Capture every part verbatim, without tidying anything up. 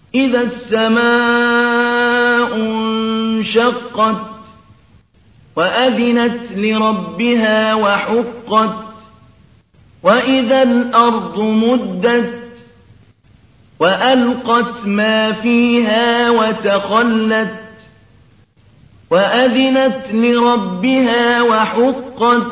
إذا السماء انشقت وأذنت لربها وحقت وإذا الأرض مدت وألقت ما فيها وتخلت وأذنت لربها وحقت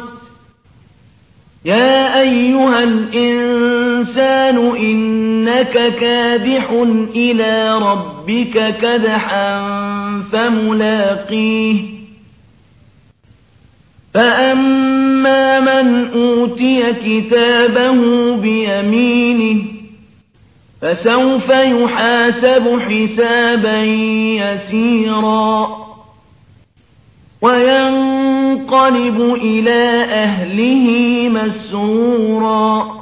يا أيها الإنسان إنك كادح إلى ربك كدحا فملاقيه فأما من أوتي كتابه بيمينه فسوف يحاسب حسابا يسيرا وينقلب إلى أهله مسرورا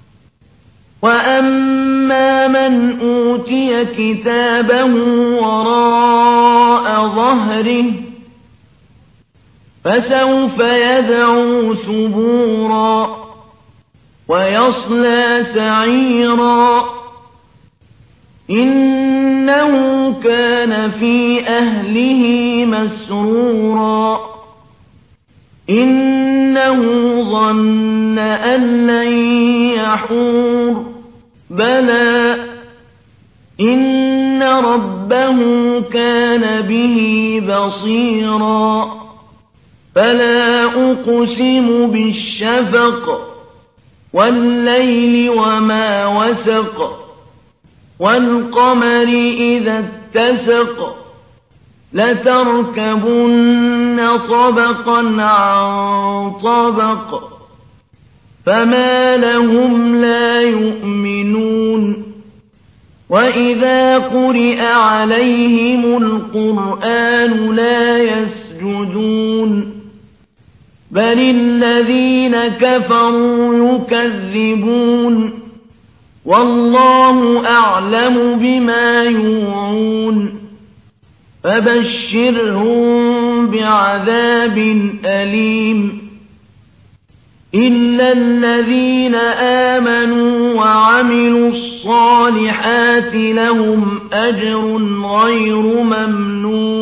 وأما من أوتي كتابه وراء ظهره فسوف يدعو ثبورا ويصلى سعيرا إنه كان في أهله مسرورا إنه ظن أن لن يحور بلى إن ربه كان به بصيرا فلا أقسم بالشفق والليل وما وسق والقمر إذا اتسق لتركبن طبقا عن طبق فما لهم لا يؤمنون وإذا قرئ عليهم القرآن لا يسجدون بل الذين كفروا يكذبون والله أعلم بما يوعون فبشرهم بعذاب أليم إلا الذين آمنوا وعملوا الصالحات لهم أجر غير ممنون